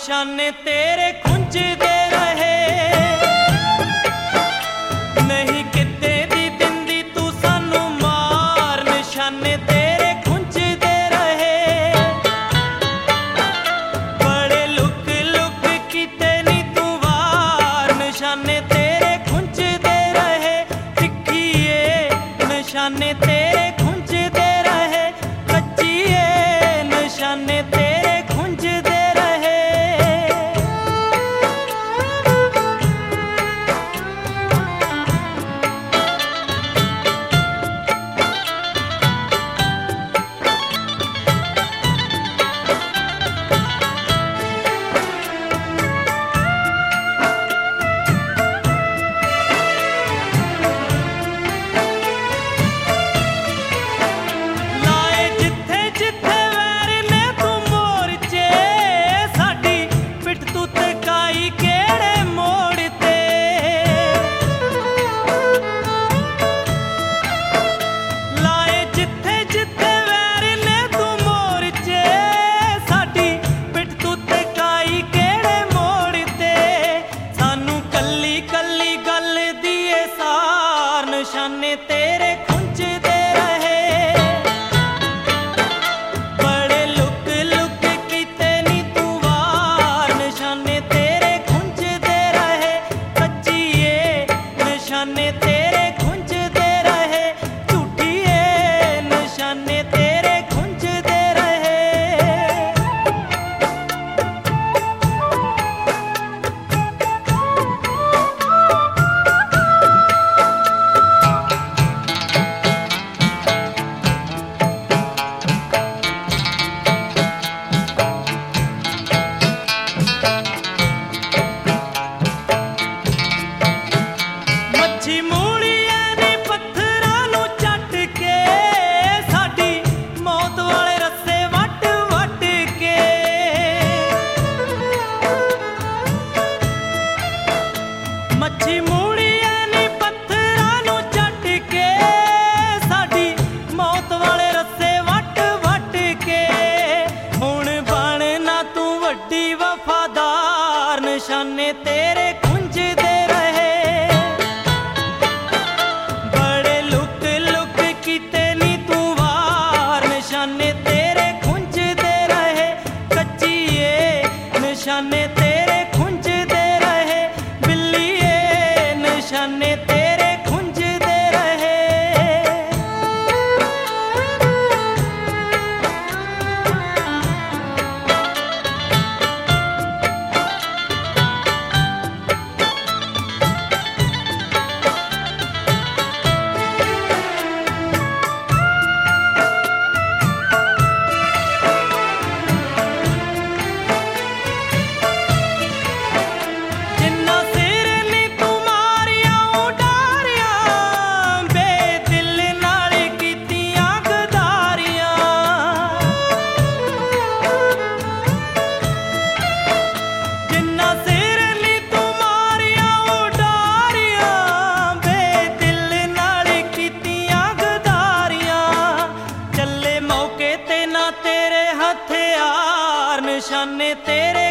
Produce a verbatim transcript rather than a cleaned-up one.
निशाने तेरे खुंजदे रहे, नहीं किते दी दिंदी तू सानू मार। निशाने तेरे खुंजदे रहे, बड़े लुक लुक किते नी तू वार। निशाने तेरे खुंजदे रहे, तिखिए निशाने तेरे खुंजदे रहे, कच्चिए निशाने तेरे खुंजदे रहे। निशाने तेरे खुंजदे रहे, बड़े लुक लुक किते नी तू वार। निशाने तेरे खुंजदे रहे, कच्चिए निशाने तेरे खुंजदे रहे, झूठिए निशाने तेरे खुंजदे रहे। मच्छी मूड़िए नी पत्थरां नू चट के, साडी मौत वाले रस्से वट वट के। हुण बण ना तू वड्डी वफादार। निशाने तेरे खुंजदे रहे, बड़े लुक लुक किते नी तू वार। निशाने तेरे खुंजदे रहे, कच्चिए निशाने तेरे खुंजदे रहे, बिल्लिए निशाने तेरे खुंजदे रहे। निशाने तेरे